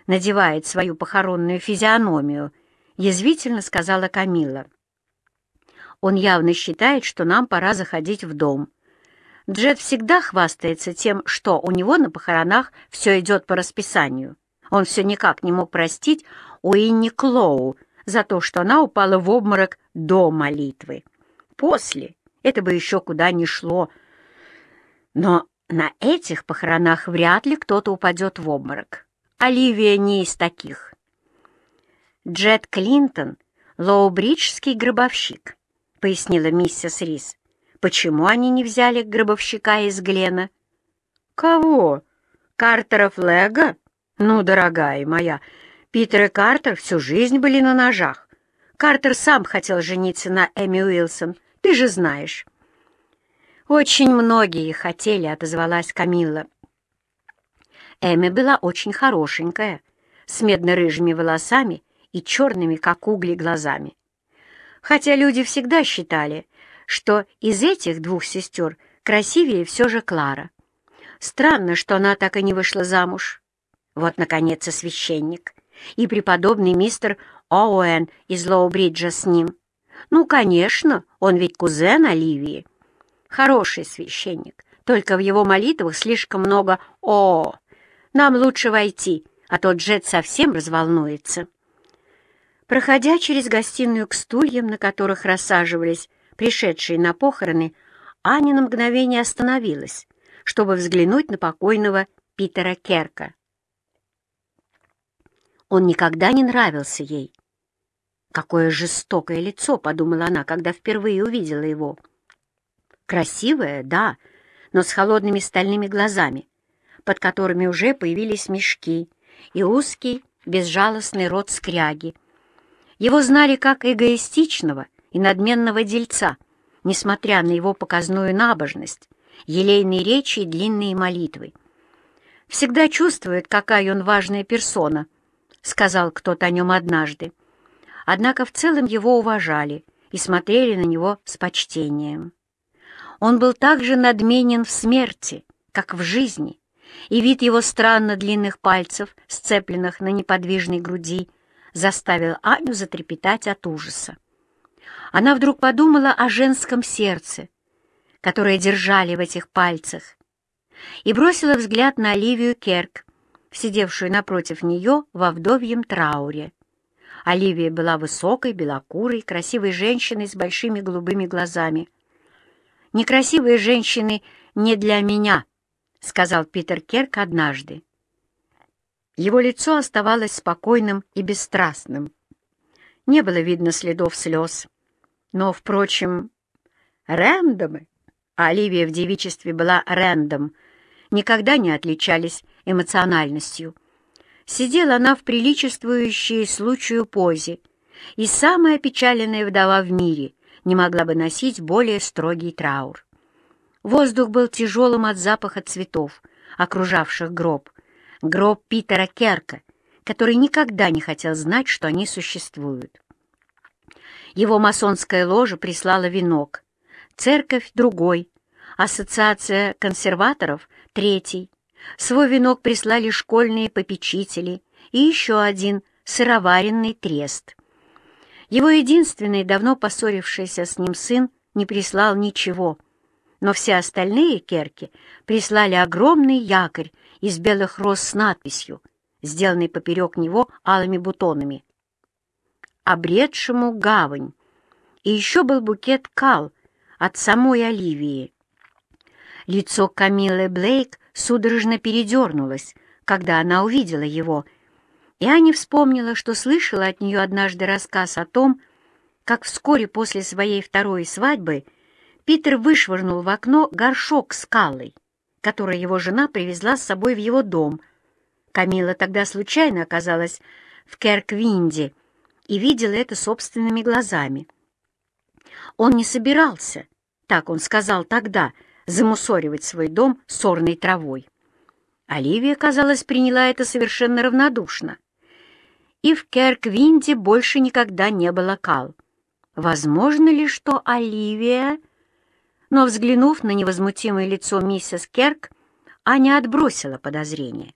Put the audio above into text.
надевает свою похоронную физиономию», — язвительно сказала Камилла. «Он явно считает, что нам пора заходить в дом. Джет всегда хвастается тем, что у него на похоронах все идет по расписанию. Он все никак не мог простить Уинни Клоу за то, что она упала в обморок до молитвы. После это бы еще куда ни шло. Но на этих похоронах вряд ли кто-то упадет в обморок. Оливия не из таких. Джет Клинтон — лоубриджский гробовщик», — пояснила миссис Рис. «Почему они не взяли гробовщика из Глена?» «Кого? Картера Флега? Ну, дорогая моя, Питер и Картер всю жизнь были на ножах. Картер сам хотел жениться на Эми Уилсон, ты же знаешь». «Очень многие хотели», — отозвалась Камилла. Эми была очень хорошенькая, с медно-рыжими волосами и черными, как угли, глазами. Хотя люди всегда считали, что из этих двух сестер красивее все же Клара. Странно, что она так и не вышла замуж. Вот, наконец, и священник, и преподобный мистер Оуэн из Лоубриджа с ним. Ну, конечно, он ведь кузен Оливии. Хороший священник, только в его молитвах слишком много «О». Нам лучше войти, а то Джет совсем разволнуется. Проходя через гостиную к стульям, на которых рассаживались пришедшие на похороны, Аня на мгновение остановилась, чтобы взглянуть на покойного Питера Керка. Он никогда не нравился ей. «Какое жестокое лицо», — подумала она, когда впервые увидела его. Красивое, да, но с холодными стальными глазами, под которыми уже появились мешки, и узкий, безжалостный рот скряги. Его знали как эгоистичного и надменного дельца, несмотря на его показную набожность, елейные речи и длинные молитвы. «Всегда чувствует, какая он важная персона», — сказал кто-то о нем однажды. Однако в целом его уважали и смотрели на него с почтением. Он был так же надменен в смерти, как в жизни, и вид его странно длинных пальцев, сцепленных на неподвижной груди, заставил Аню затрепетать от ужаса. Она вдруг подумала о женском сердце, которое держали в этих пальцах, и бросила взгляд на Оливию Керк, сидевшую напротив нее во вдовьем трауре. Оливия была высокой, белокурой, красивой женщиной с большими голубыми глазами. «Некрасивые женщины не для меня», — сказал Питер Керк однажды. Его лицо оставалось спокойным и бесстрастным. Не было видно следов слез. Но, впрочем, Рэндомы, а Оливия в девичестве была Рэндом, никогда не отличались эмоциональностью. Сидела она в приличествующей случаю позе, и самая опечаленная вдова в мире не могла бы носить более строгий траур. Воздух был тяжелым от запаха цветов, окружавших гроб. Гроб Питера Керка, который никогда не хотел знать, что они существуют. Его масонская ложа прислала венок, церковь — другой, ассоциация консерваторов — третий, свой венок прислали школьные попечители и еще один сыроваренный трест. Его единственный, давно поссорившийся с ним сын, не прислал ничего, но все остальные Керки прислали огромный якорь из белых роз с надписью, сделанной поперек него алыми бутонами: «Обретшему гавань». И еще был букет кал от самой Оливии. Лицо Камиллы Блейк судорожно передернулось, когда она увидела его, и Аня вспомнила, что слышала от нее однажды рассказ о том, как вскоре после своей второй свадьбы Питер вышвырнул в окно горшок с каллой, который его жена привезла с собой в его дом. Камилла тогда случайно оказалась в Керквинде и видела это собственными глазами. Он не собирался, так он сказал тогда, замусоривать свой дом сорной травой. Оливия, казалось, приняла это совершенно равнодушно. И в Керквинде больше никогда не было кал. Возможно ли, что Оливия... Но, взглянув на невозмутимое лицо миссис Керк, Аня отбросила подозрение.